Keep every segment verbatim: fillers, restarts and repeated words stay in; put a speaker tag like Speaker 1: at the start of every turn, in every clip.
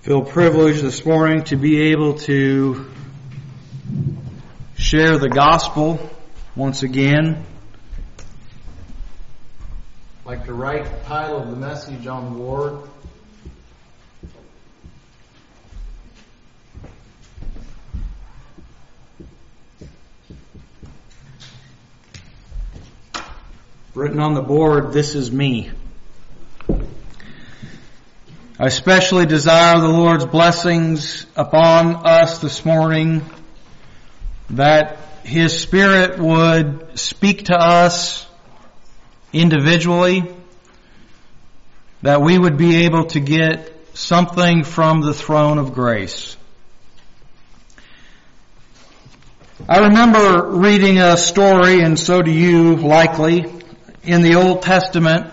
Speaker 1: Feel privileged this morning to be able to share the gospel once again.
Speaker 2: I'd like to write the title of the message on the board.
Speaker 1: Written on the board, "This is me." I especially desire the Lord's blessings upon us this morning, that His Spirit would speak to us individually, that we would be able to get something from the throne of grace. I remember reading a story, and so do you likely, in the Old Testament,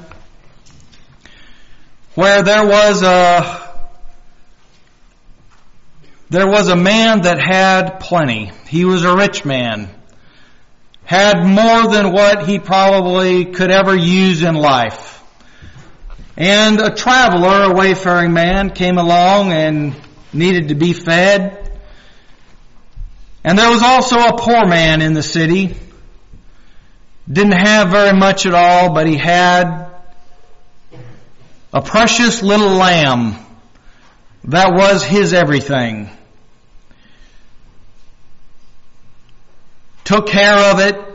Speaker 1: where there was a there was a man that had plenty. He was a rich man, had more than what he probably could ever use in life. And a traveler, a wayfaring man, came along and needed to be fed. And there was also a poor man in the city. Didn't have very much at all, but he had a precious little lamb that was his everything. Took care of it,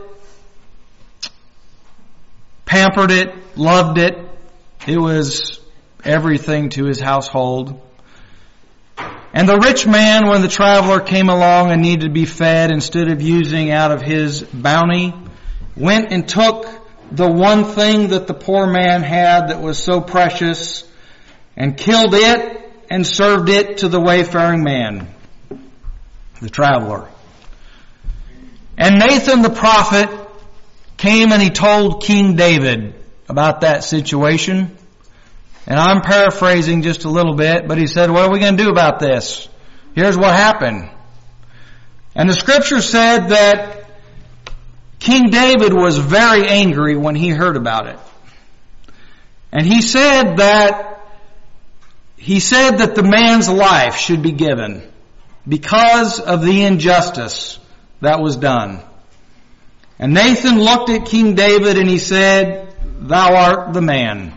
Speaker 1: pampered it, loved it. It was everything to his household. And the rich man, when the traveler came along and needed to be fed, instead of using out of his bounty, went and took the one thing that the poor man had that was so precious and killed it and served it to the wayfaring man, the traveler. And Nathan the prophet came and he told King David about that situation. And I'm paraphrasing just a little bit, but he said, "What are we going to do about this? Here's what happened." And the scripture said that King David was very angry when he heard about it. And he said that he said that the man's life should be given because of the injustice that was done. And Nathan looked at King David and he said, "Thou art the man."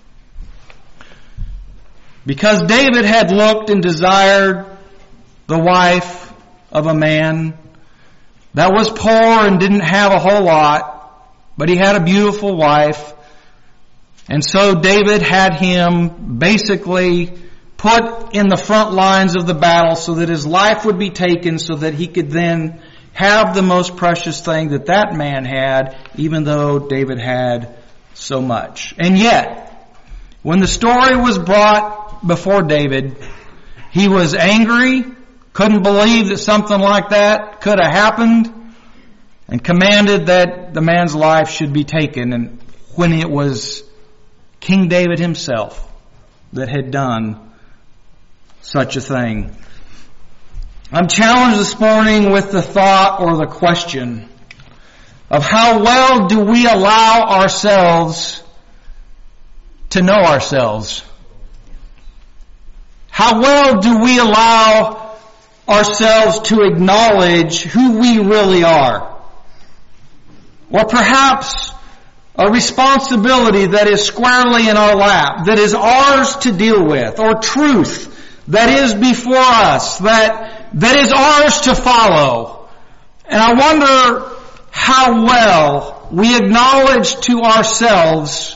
Speaker 1: Because David had looked and desired the wife of a man that was poor and didn't have a whole lot, but he had a beautiful wife. And so David had him basically put in the front lines of the battle so that his life would be taken so that he could then have the most precious thing that that man had, even though David had so much. And yet, when the story was brought before David, he was angry, couldn't believe that something like that could have happened, and commanded that the man's life should be taken. And when it was King David himself that had done such a thing. I'm challenged this morning with the thought or the question of how well do we allow ourselves to know ourselves? How well do we allow ourselves to acknowledge who we really are? Or perhaps a responsibility that is squarely in our lap, that is ours to deal with, or truth that is before us, that, that is ours to follow. And I wonder how well we acknowledge to ourselves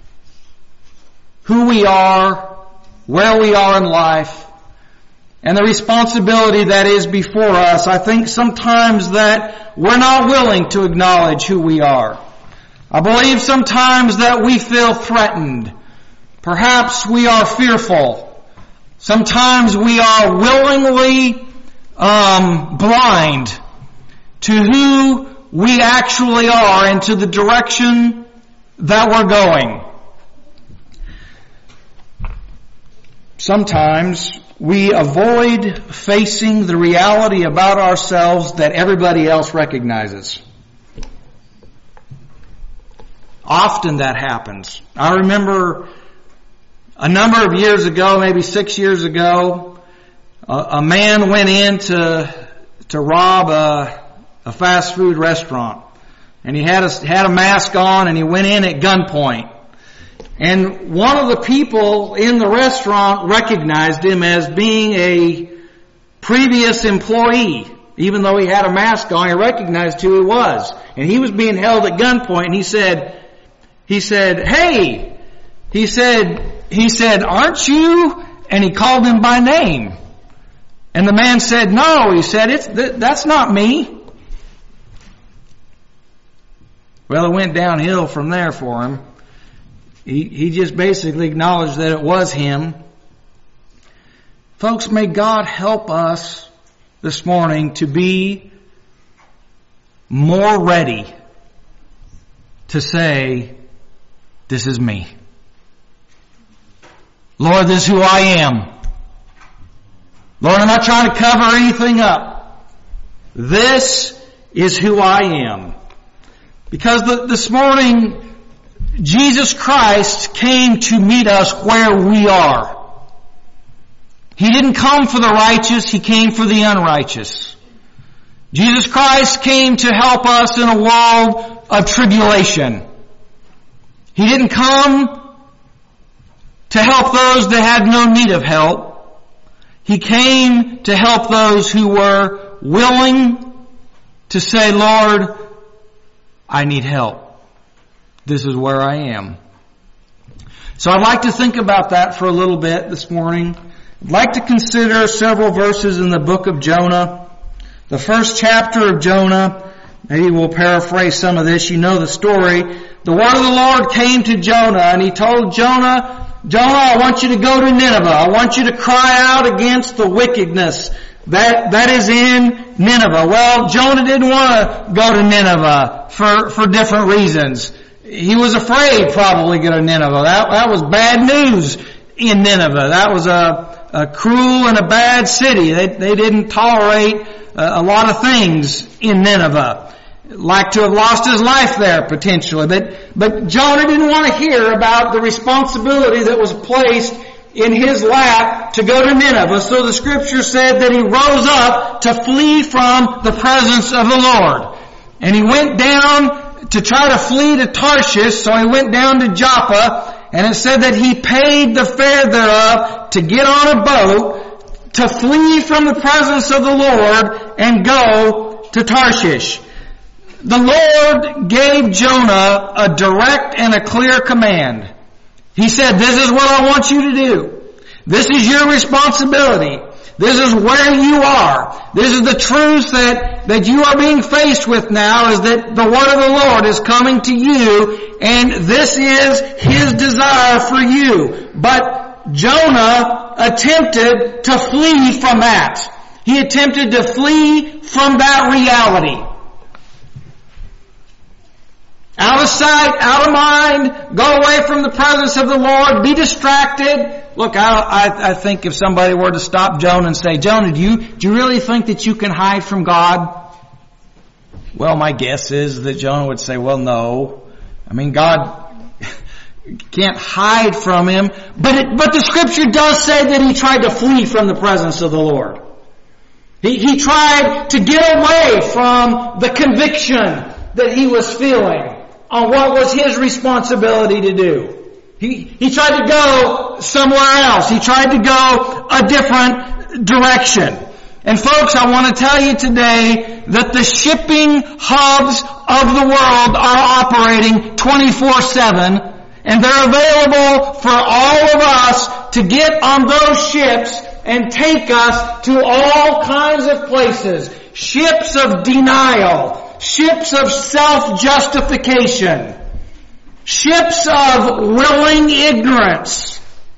Speaker 1: who we are, where we are in life, and the responsibility that is before us. I think sometimes that we're not willing to acknowledge who we are. I believe sometimes that we feel threatened. Perhaps we are fearful. Sometimes we are willingly um, blind to who we actually are and to the direction that we're going. Sometimes we avoid facing the reality about ourselves that everybody else recognizes. Often that happens. I remember a number of years ago, maybe six years ago, a, a man went in to, to rob a, a fast food restaurant. And he had a, had a mask on and he went in at gunpoint. And one of the people in the restaurant recognized him as being a previous employee. Even though he had a mask on, he recognized who he was. And he was being held at gunpoint and he said, he said, hey, he said, he said, aren't you? And he called him by name. And the man said, no, he said, it's, th- that's not me. Well, it went downhill from there for him. He, he just basically acknowledged that it was him. Folks, may God help us this morning to be more ready to say, this is me. Lord, this is who I am. Lord, I'm not trying to cover anything up. This is who I am. Because the, this morning, Jesus Christ came to meet us where we are. He didn't come for the righteous, He came for the unrighteous. Jesus Christ came to help us in a world of tribulation. He didn't come to help those that had no need of help. He came to help those who were willing to say, Lord, I need help. This is where I am. So I'd like to think about that for a little bit this morning. I'd like to consider several verses in the book of Jonah. The first chapter of Jonah, maybe we'll paraphrase some of this. You know the story. The word of the Lord came to Jonah and he told Jonah, Jonah, I want you to go to Nineveh. I want you to cry out against the wickedness that, that is in Nineveh. Well, Jonah didn't want to go to Nineveh for, for different reasons. He was afraid probably to go to Nineveh. That, that was bad news in Nineveh. That was a, a cruel and a bad city. They, they didn't tolerate a, a lot of things in Nineveh. Like to have lost his life there potentially. But, but Jonah didn't want to hear about the responsibility that was placed in his lap to go to Nineveh. So the scripture said that he rose up to flee from the presence of the Lord. And he went down to try to flee to Tarshish. So he went down to Joppa. And it said that he paid the fare thereof to get on a boat to flee from the presence of the Lord and go to Tarshish. The Lord gave Jonah a direct and a clear command. He said, this is what I want you to do. This is your responsibility. This is where you are. This is the truth that, that you are being faced with now, is that the word of the Lord is coming to you, and this is His desire for you. But Jonah attempted to flee from that. He attempted to flee from that reality. Out of sight, out of mind, go away from the presence of the Lord, be distracted. Look, I, I, I think if somebody were to stop Jonah and say, Jonah, do you, do you really think that you can hide from God? Well, my guess is that Jonah would say, well, no. I mean, God can't hide from him. But it, but the scripture does say that he tried to flee from the presence of the Lord. He, he tried to get away from the conviction that he was feeling on what was his responsibility to do. He, he tried to go somewhere else. He tried to go a different direction. And folks, I want to tell you today that the shipping hubs of the world are operating twenty-four seven, and they're available for all of us to get on those ships and take us to all kinds of places. Ships of denial. Ships of self-justification. Ships of willing ignorance.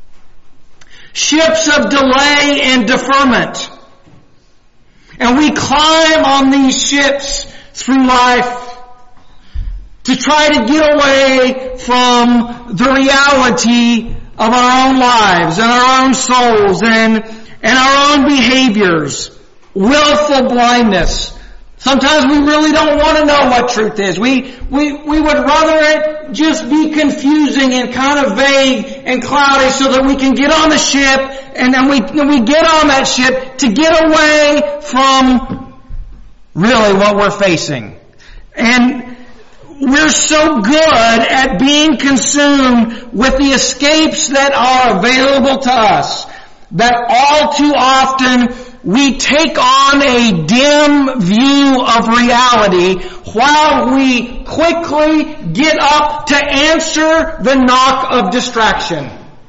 Speaker 1: Ships of delay and deferment. And we climb on these ships through life to try to get away from the reality of our own lives and our own souls and, and our own behaviors. Willful blindness. Sometimes we really don't want to know what truth is. We, we, we would rather it just be confusing and kind of vague and cloudy so that we can get on the ship and then we, then we get on that ship to get away from really what we're facing. And we're so good at being consumed with the escapes that are available to us that all too often we take on a dim view of reality while we quickly get up to answer the knock of distraction.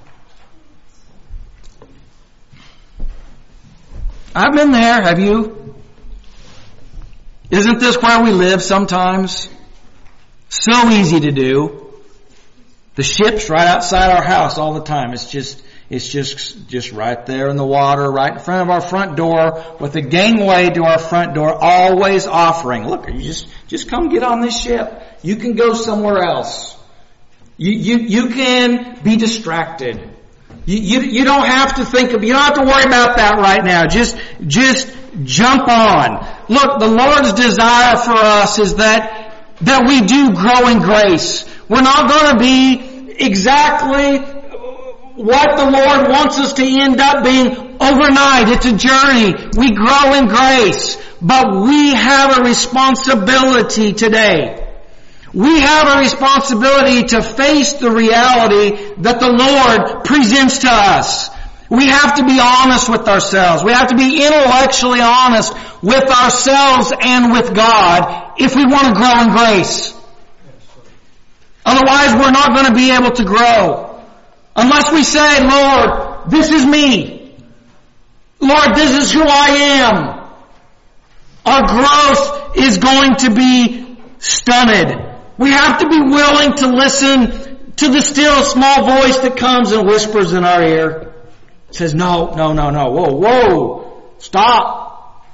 Speaker 1: I've been there, have you? Isn't this where we live sometimes? So easy to do. The ship's right outside our house all the time. It's just It's just, just right there in the water, right in front of our front door, with a gangway to our front door, always offering, look, you just, just come get on this ship. You can go somewhere else. You, you, you can be distracted. You, you, you don't have to think of, you don't have to worry about that right now. Just, just jump on. Look, the Lord's desire for us is that, that we do grow in grace. We're not going to be exactly what the Lord wants us to end up being overnight. It's a journey. We grow in grace. But we have a responsibility today. We have a responsibility to face the reality that the Lord presents to us. We have to be honest with ourselves. We have to be intellectually honest with ourselves and with God if we want to grow in grace. Otherwise, we're not going to be able to grow. Unless we say, Lord, this is me. Lord, this is who I am. Our growth is going to be stunted. We have to be willing to listen to the still small voice that comes and whispers in our ear. It says, no, no, no, no. Whoa, whoa. Stop.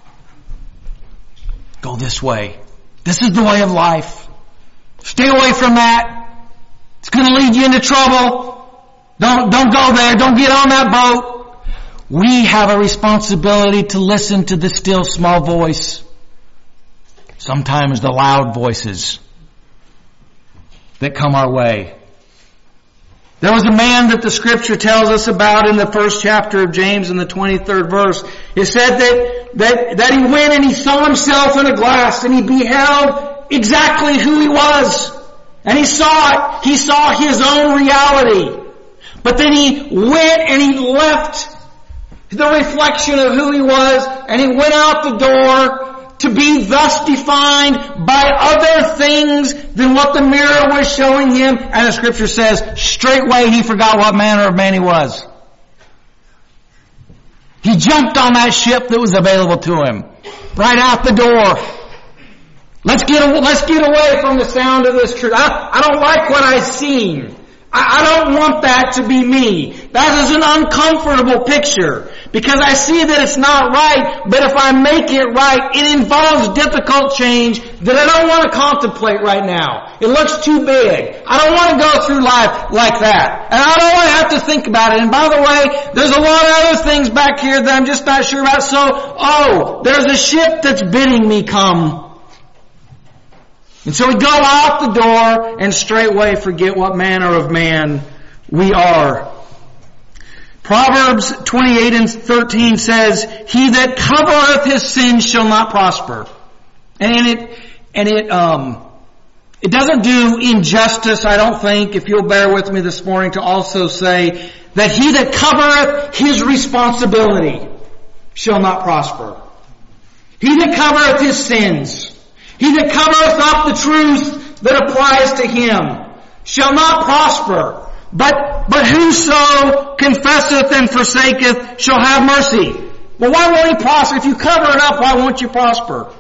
Speaker 1: Go this way. This is the way of life. Stay away from that. It's going to lead you into trouble. Don't, don't go there. Don't get on that boat. We have a responsibility to listen to the still small voice. Sometimes the loud voices that come our way. There was a man that the scripture tells us about in the first chapter of James in the twenty-third verse. It said that, that, that he went and he saw himself in a glass and he beheld exactly who he was. And he saw it. He saw his own reality. But then he went and he left the reflection of who he was and he went out the door to be thus defined by other things than what the mirror was showing him. And the scripture says, straightway he forgot what manner of man he was. He jumped on that ship that was available to him. Right out the door. Let's get, let's get away from the sound of this truth. I, I don't like what I've seen. I don't want that to be me. That is an uncomfortable picture because I see that it's not right, but if I make it right, it involves difficult change that I don't want to contemplate right now. It looks too big. I don't want to go through life like that. And I don't want to have to think about it. And by the way, there's a lot of other things back here that I'm just not sure about. So, oh, there's a ship that's bidding me come. And so we go out the door and straightway forget what manner of man we are. Proverbs twenty-eight and thirteen says, he that covereth his sins shall not prosper. And it, and it, um, it doesn't do injustice, I don't think, if you'll bear with me this morning, to also say that he that covereth his responsibility shall not prosper. He that covereth his sins, he that covereth up the truth that applies to him shall not prosper. But, but whoso confesseth and forsaketh shall have mercy. Well, why won't he prosper? If you cover it up, why won't you prosper?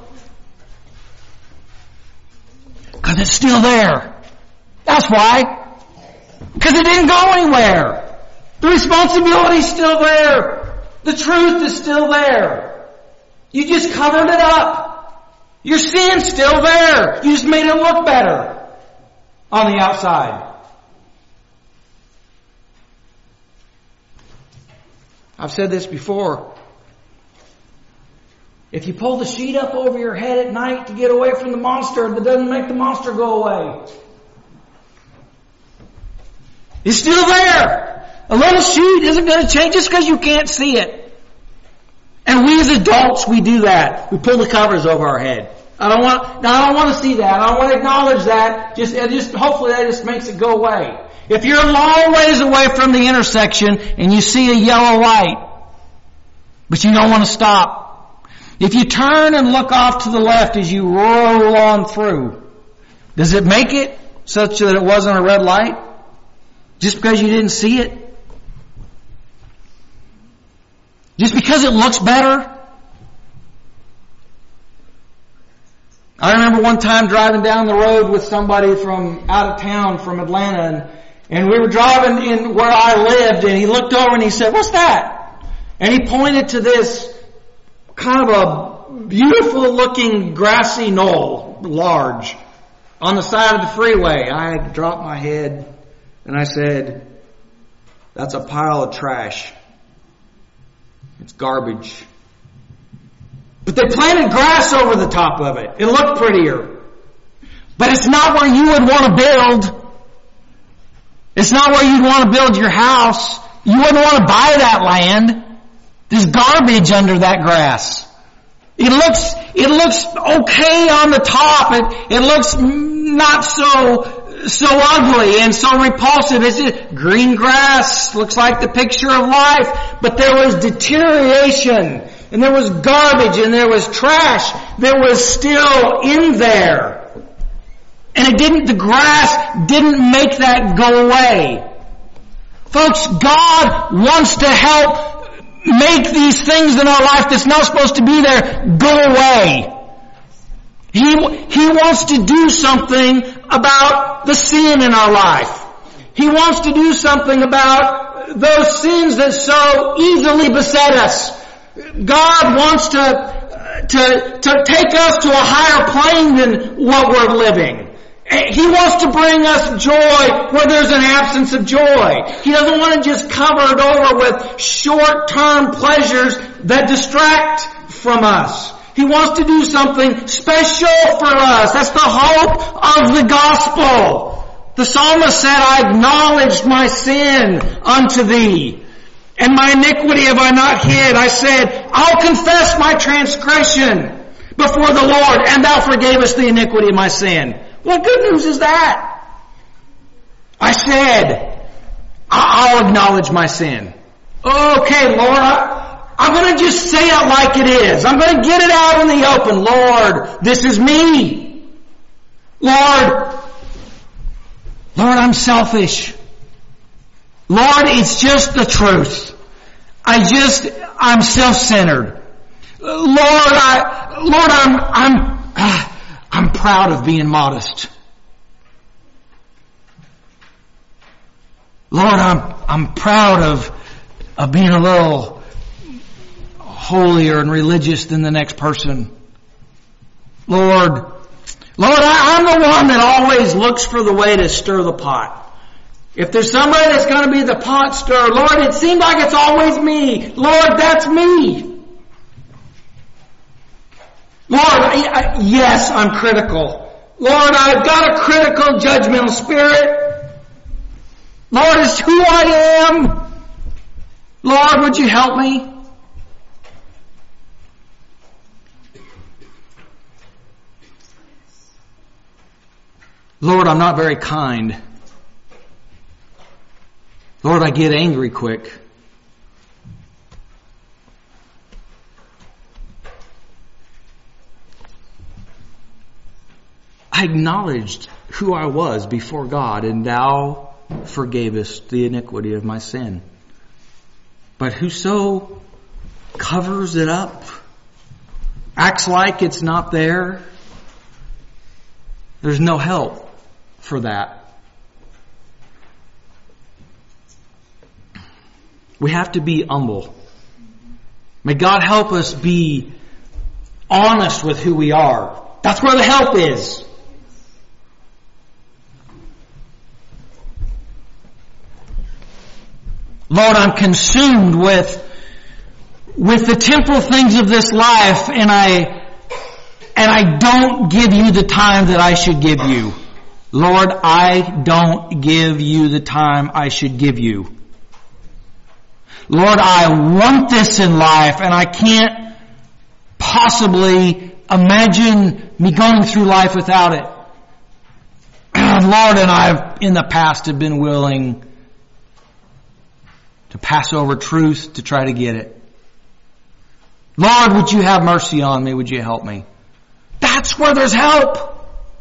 Speaker 1: Because it's still there. That's why. Because it didn't go anywhere. The responsibility's still there. The truth is still there. You just covered it up. Your sin's still there. You just made it look better on the outside. I've said this before. If you pull the sheet up over your head at night to get away from the monster, that doesn't make the monster go away. It's still there. A little sheet isn't going to change just because you can't see it. And we as adults, we do that. We pull the covers over our head. I don't want, I don't want to see that. I don't want to acknowledge that. Just, just, hopefully that just makes it go away. If you're a long ways away from the intersection and you see a yellow light, but you don't want to stop, if you turn and look off to the left as you roll on through, does it make it such that it wasn't a red light? Just because you didn't see it? Just because it looks better? I remember one time driving down the road with somebody from out of town, from Atlanta, and, and we were driving in where I lived, and he looked over and he said, "What's that?" And he pointed to this kind of a beautiful looking grassy knoll, large, on the side of the freeway. I dropped my head and I said, "That's a pile of trash. It's garbage." But they planted grass over the top of it. It looked prettier. But it's not where you would want to build. It's not where you'd want to build your house. You wouldn't want to buy that land. There's garbage under that grass. It looks, it looks okay on the top. It, it looks not so, so ugly and so repulsive. It's just green grass. Looks like the picture of life. But there was deterioration. And there was garbage and there was trash. There was still in there. And it didn't, the grass didn't make that go away. Folks, God wants to help make these things in our life that's not supposed to be there go away. He, He wants to do something about the sin in our life. He wants to do something about those sins that so easily beset us. God wants to, to, to take us to a higher plane than what we're living. He wants to bring us joy where there's an absence of joy. He doesn't want to just cover it over with short-term pleasures that distract from us. He wants to do something special for us. That's the hope of the gospel. The psalmist said, "I acknowledged my sin unto thee, and my iniquity have I not hid. I said, I'll confess my transgression before the Lord, and thou forgavest the iniquity of my sin." What good news is that? I said, I'll acknowledge my sin. Okay, Lord, I, I'm going to just say it like it is. I'm going to get it out in the open. Lord, this is me. Lord, Lord, I'm selfish. Lord, it's just the truth. I just, I'm self-centered. Lord, I, Lord, I'm, I'm, uh, I'm proud of being modest. Lord, I'm, I'm proud of, of being a little holier and religious than the next person. Lord, Lord, I, I'm the one that always looks for the way to stir the pot. If there's somebody that's going to be the pot stirrer, Lord, it seems like it's always me. Lord, that's me. Lord, I, I, yes, I'm critical. Lord, I've got a critical, judgmental spirit. Lord, it's who I am. Lord, would you help me? Lord, I'm not very kind. Lord, I get angry quick. I acknowledged who I was before God, and thou forgavest the iniquity of my sin. But whoso covers it up, acts like it's not there, there's no help for that. We have to be humble. May God help us be honest with who we are. That's where the help is. Lord, I'm consumed with with the temporal things of this life, and I and I don't give you the time that I should give you. Lord, I don't give you the time I should give you. Lord, I want this in life, and I can't possibly imagine me going through life without it. Lord, and I've in the past have been willing to pass over truth to try to get it. Lord, would you have mercy on me? Would you help me? That's where there's help.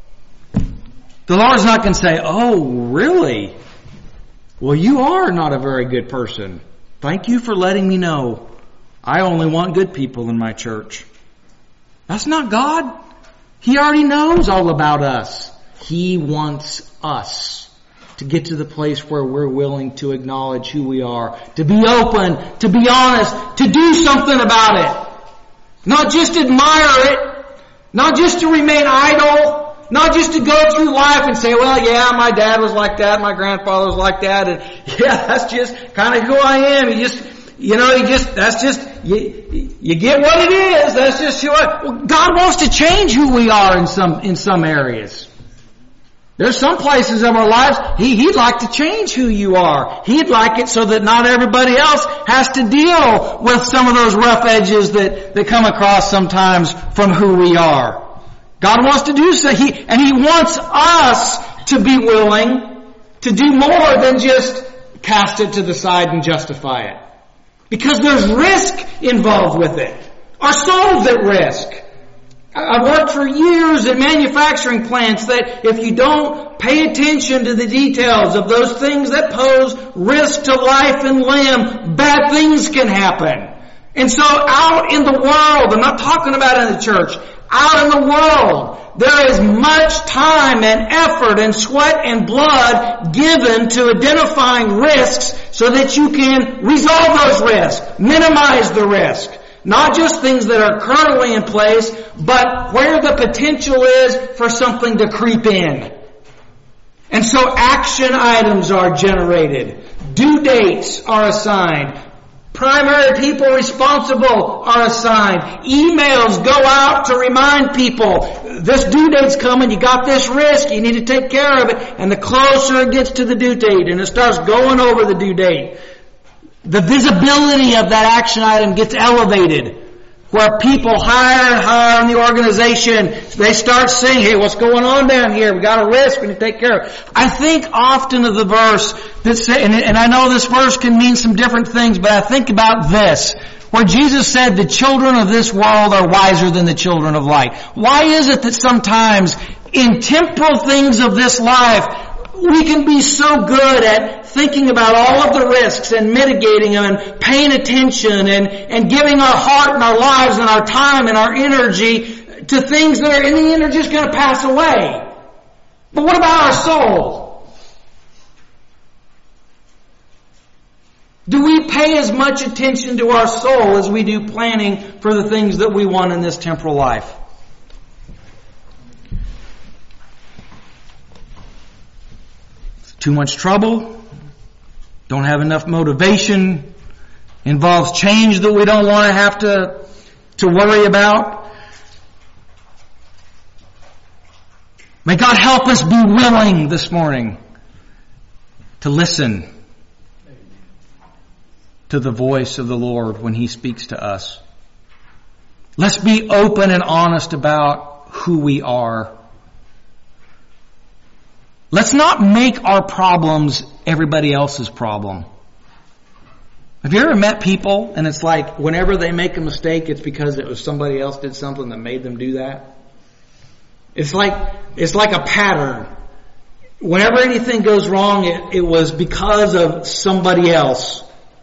Speaker 1: The Lord's not going to say, oh, really? Well, you are not a very good person. Thank you for letting me know. I only want good people in my church. That's not God. He already knows all about us. He wants us to get to the place where we're willing to acknowledge who we are, to be open, to be honest, to do something about it. Not just admire it, not just to remain idle, not just to go through life and say, well, yeah, my dad was like that, my grandfather was like that, and yeah, that's just kind of who I am. You just, you know, you just, that's just, you, you get what it is. That's just who I, well, God wants to change who we are in some, in some areas. There's some places of our lives, he, He'd like to change who you are. He'd like it so that not everybody else has to deal with some of those rough edges that, that come across sometimes from who we are. God wants to do so. He, and He wants us to be willing to do more than just cast it to the side and justify it. Because there's risk involved with it. Our soul's at risk. I've worked for years at manufacturing plants that if you don't pay attention to the details of those things that pose risk to life and limb, bad things can happen. And so out in the world, I'm not talking about in the church, out in the world, there is much time and effort and sweat and blood given to identifying risks so that you can resolve those risks, minimize the risk. Not just things that are currently in place, but where the potential is for something to creep in. And so action items are generated. Due dates are assigned. Primary people responsible are assigned. Emails go out to remind people, this due date's coming, you got this risk, you need to take care of it. And the closer it gets to the due date and it starts going over the due date, the visibility of that action item gets elevated. Where people higher and higher in the organization, they start saying, hey, what's going on down here? We got a risk, we need to take care of it. I think often of the verse that say, and, and I know this verse can mean some different things, but I think about this, where Jesus said the children of this world are wiser than the children of light. Why is it that sometimes in temporal things of this life, we can be so good at thinking about all of the risks and mitigating them and paying attention and, and giving our heart and our lives and our time and our energy to things that are in the end are just going to pass away. But what about our soul? Do we pay as much attention to our soul as we do planning for the things that we want in this temporal life? Too much trouble, don't have enough motivation, involves change that we don't want to have to, to worry about. May God help us be willing this morning to listen to the voice of the Lord when He speaks to us. Let's be open and honest about who we are. Let's not make our problems everybody else's problem. Have you ever met people and it's like whenever they make a mistake, it's because it was somebody else did something that made them do that? It's like, it's like a pattern. Whenever anything goes wrong, it, it was because of somebody else.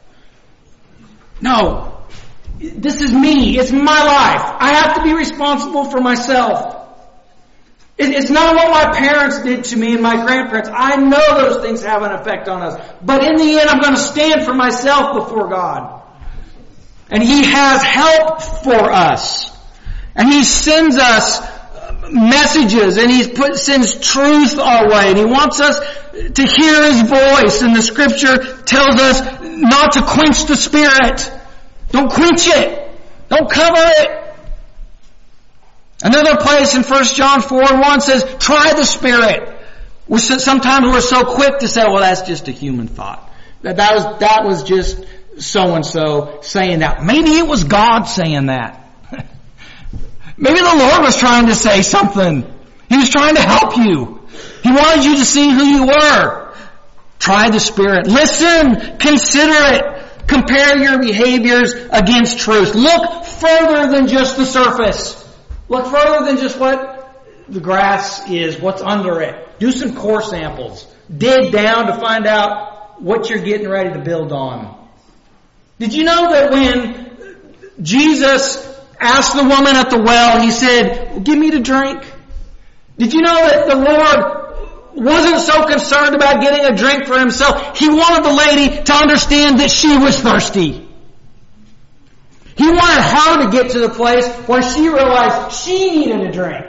Speaker 1: No. This is me. It's my life. I have to be responsible for myself. It's not what my parents did to me and my grandparents. I know those things have an effect on us. But in the end, I'm going to stand for myself before God. And He has help for us. And He sends us messages and He put, sends truth our way. And He wants us to hear His voice. And the Scripture tells us not to quench the Spirit. Don't quench it. Don't cover it. Another place in First John four and one says, try the Spirit. We're so, sometimes we're so quick to say, well, that's just a human thought. That, that was, that was just so-and-so saying that. Maybe it was God saying that. Maybe the Lord was trying to say something. He was trying to help you. He wanted you to see who you were. Try the Spirit. Listen. Consider it. Compare your behaviors against truth. Look further than just the surface. Look further than just what the grass is, what's under it. Do some core samples. Dig down to find out what you're getting ready to build on. Did you know that when Jesus asked the woman at the well, He said, give me to drink? Did you know that the Lord wasn't so concerned about getting a drink for Himself? He wanted the lady to understand that she was thirsty. He wanted her to get to the place where she realized she needed a drink.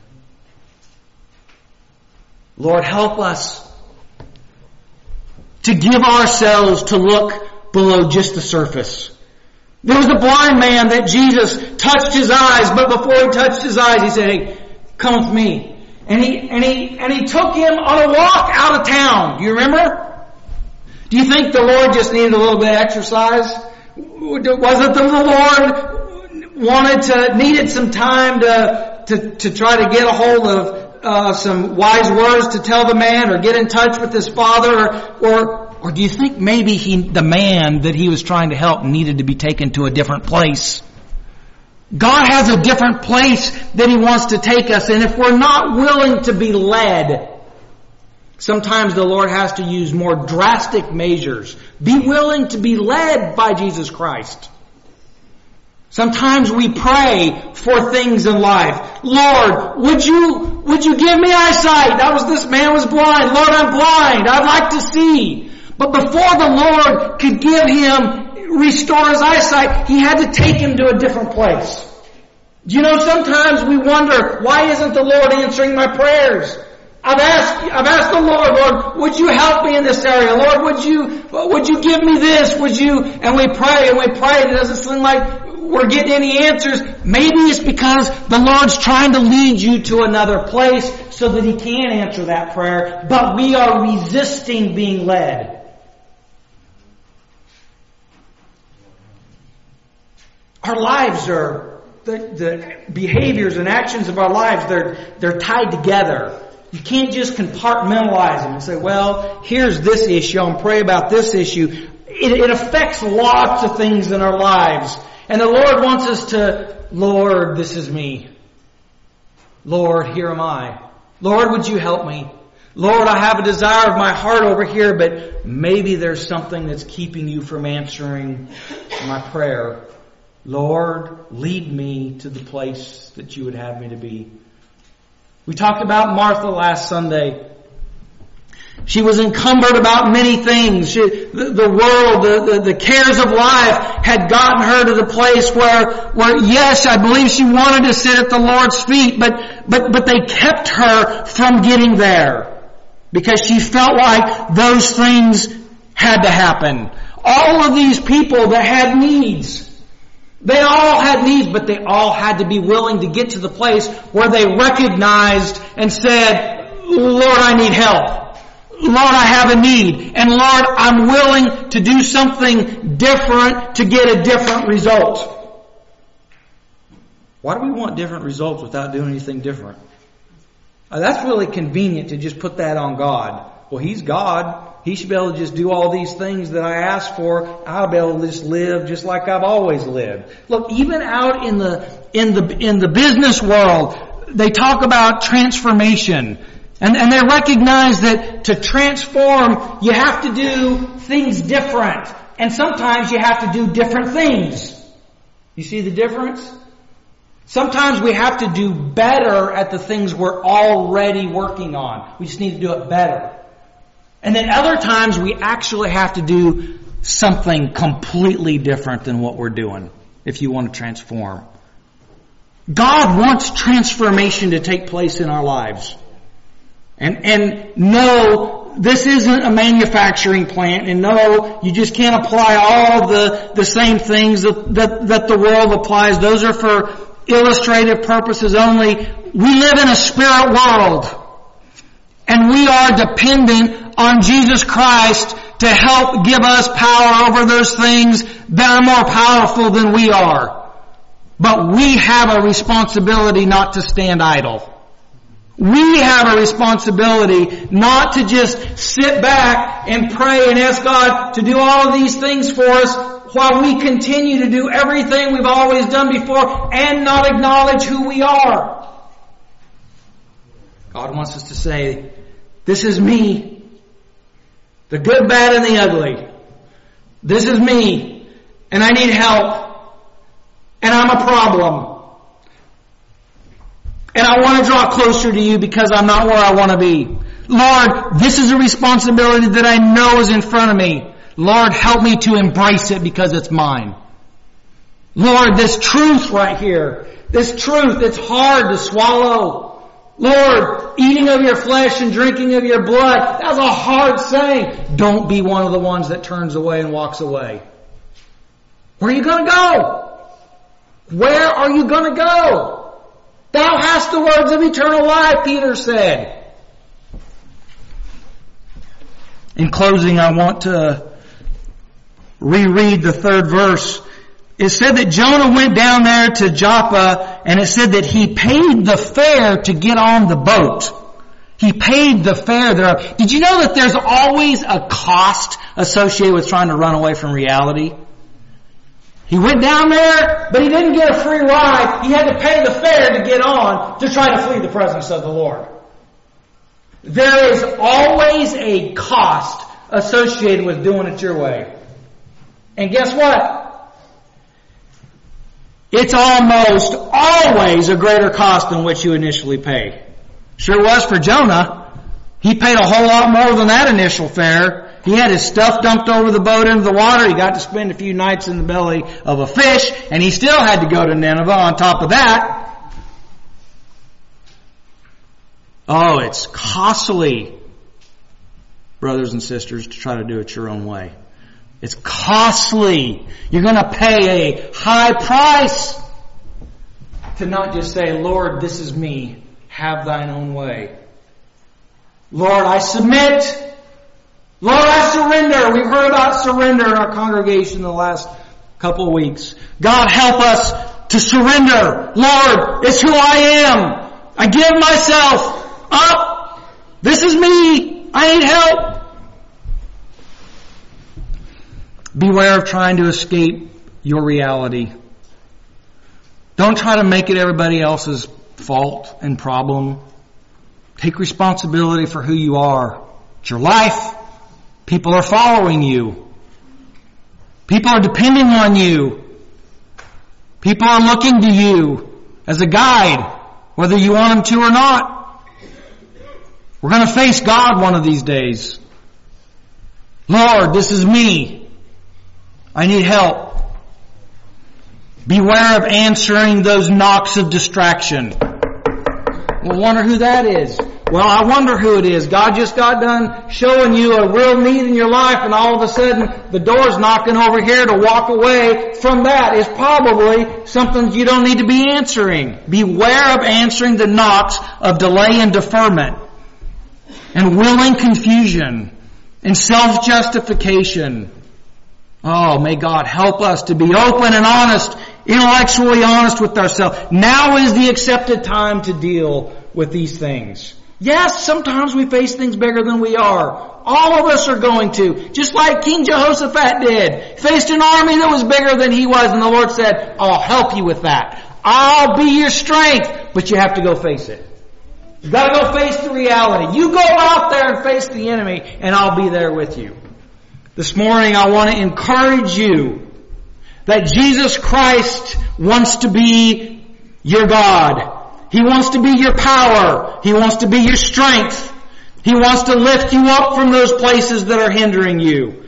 Speaker 1: Lord, help us to give ourselves to look below just the surface. There was a blind man that Jesus touched his eyes, but before He touched his eyes, He said, hey, come with me. And he, and he, and he took him on a walk out of town. Do you remember? Do you think the Lord just needed a little bit of exercise? Was it that the Lord wanted to, needed some time to, to, to try to get a hold of, uh, some wise words to tell the man or get in touch with his father or, or, or do you think maybe he, the man that he was trying to help needed to be taken to a different place? God has a different place that He wants to take us, and if we're not willing to be led, sometimes the Lord has to use more drastic measures. Be willing to be led by Jesus Christ. Sometimes we pray for things in life. Lord, would you, would you give me eyesight? That was, this man was blind. Lord, I'm blind. I'd like to see. But before the Lord could give him, restore his eyesight, He had to take him to a different place. Do you know, sometimes we wonder, why isn't the Lord answering my prayers? I've asked, I've asked the Lord, Lord, would you help me in this area? Lord, would you, would you give me this? Would you, and we pray and we pray and it doesn't seem like we're getting any answers. Maybe it's because the Lord's trying to lead you to another place so that He can answer that prayer, but we are resisting being led. Our lives are, the, the behaviors and actions of our lives, they're, they're tied together. You can't just compartmentalize them and say, well, here's this issue, and pray about this issue. It, it affects lots of things in our lives. And the Lord wants us to, Lord, this is me. Lord, here am I. Lord, would you help me? Lord, I have a desire of my heart over here, but maybe there's something that's keeping you from answering my prayer. Lord, lead me to the place that you would have me to be. We talked about Martha last Sunday. She was encumbered about many things. She, the, the world, the, the, the cares of life had gotten her to the place where, where, yes, I believe she wanted to sit at the Lord's feet, but, but, but they kept her from getting there because she felt like those things had to happen. All of these people that had needs, they all had needs, but they all had to be willing to get to the place where they recognized and said, Lord, I need help. Lord, I have a need. And Lord, I'm willing to do something different to get a different result. Why do we want different results without doing anything different? Uh, that's really convenient to just put that on God. Well, He's God. He should be able to just do all these things that I ask for. I'll be able to just live just like I've always lived. Look, even out in the, in the, in the business world, they talk about transformation. And, and they recognize that to transform, you have to do things different. And sometimes you have to do different things. You see the difference? Sometimes we have to do better at the things we're already working on. We just need to do it better. And then other times we actually have to do something completely different than what we're doing if you want to transform. God wants transformation to take place in our lives. And, and know this isn't a manufacturing plant, and no, you just can't apply all the, the same things that, that, that the world applies. Those are for illustrative purposes only. We live in a spirit world, and we are dependent on Jesus Christ to help give us power over those things that are more powerful than we are. But we have a responsibility not to stand idle. We have a responsibility not to just sit back and pray and ask God to do all of these things for us while we continue to do everything we've always done before and not acknowledge who we are. God wants us to say, this is me. The good, bad, and the ugly. This is me. And I need help. And I'm a problem. And I want to draw closer to you because I'm not where I want to be. Lord, this is a responsibility that I know is in front of me. Lord, help me to embrace it because it's mine. Lord, this truth right here, this truth, it's hard to swallow. Lord, eating of your flesh and drinking of your blood, that's a hard saying. Don't be one of the ones that turns away and walks away. Where are you going to go? Where are you going to go? Thou hast the words of eternal life, Peter said. In closing, I want to reread the third verse. It said that Jonah went down there to Joppa, and it said that he paid the fare to get on the boat. He paid the fare there. Did you know that there's always a cost associated with trying to run away from reality? He went down there, but he didn't get a free ride. He had to pay the fare to get on to try to flee the presence of the Lord. There is always a cost associated with doing it your way. And guess what? It's almost always a greater cost than what you initially pay. Sure was for Jonah. He paid a whole lot more than that initial fare. He had his stuff dumped over the boat into the water. He got to spend a few nights in the belly of a fish, and he still had to go to Nineveh on top of that. Oh, it's costly, brothers and sisters, to try to do it your own way. It's costly. You're going to pay a high price to not just say, Lord, this is me. Have thine own way. Lord, I submit. Lord, I surrender. We've heard about surrender in our congregation the last couple of weeks. God, help us to surrender. Lord, it's who I am. I give myself up. This is me. I need help. Beware of trying to escape your reality. Don't try to make it everybody else's fault and problem. Take responsibility for who you are. It's your life. People are following you. People are depending on you. People are looking to you as a guide, whether you want them to or not. We're going to face God one of these days. Lord, this is me. I need help. Beware of answering those knocks of distraction. We'll wonder who that is. Well, I wonder who it is. God just got done showing you a real need in your life, and all of a sudden the door's knocking over here to walk away from that is probably something you don't need to be answering. Beware of answering the knocks of delay and deferment and willing confusion and self-justification. Oh, may God help us to be open and honest, intellectually honest with ourselves. Now is the accepted time to deal with these things. Yes, sometimes we face things bigger than we are. All of us are going to. Just like King Jehoshaphat did. Faced an army that was bigger than he was, and the Lord said, I'll help you with that. I'll be your strength. But you have to go face it. You've got to go face the reality. You go out there and face the enemy, and I'll be there with you. This morning I want to encourage you that Jesus Christ wants to be your God. He wants to be your power. He wants to be your strength. He wants to lift you up from those places that are hindering you.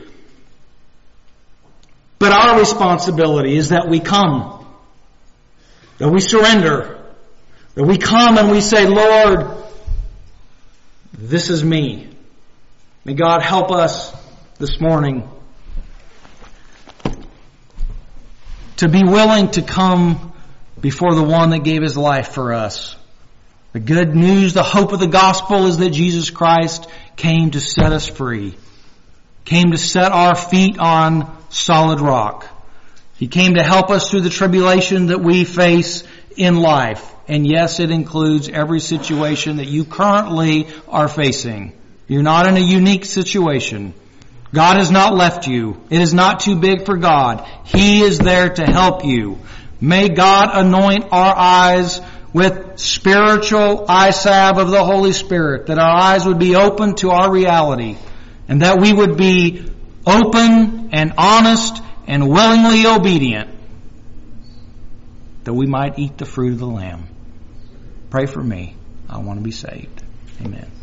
Speaker 1: But our responsibility is that we come, that we surrender, that we come and we say, Lord, this is me. May God help us this morning to be willing to come before the one that gave His life for us. The good news, the hope of the gospel is that Jesus Christ came to set us free. Came to set our feet on solid rock. He came to help us through the tribulation that we face in life. And yes, it includes every situation that you currently are facing. You're not in a unique situation. God has not left you. It is not too big for God. He is there to help you. May God anoint our eyes with spiritual eye salve of the Holy Spirit, that our eyes would be open to our reality, and that we would be open and honest and willingly obedient, that we might eat the fruit of the Lamb. Pray for me. I want to be saved. Amen.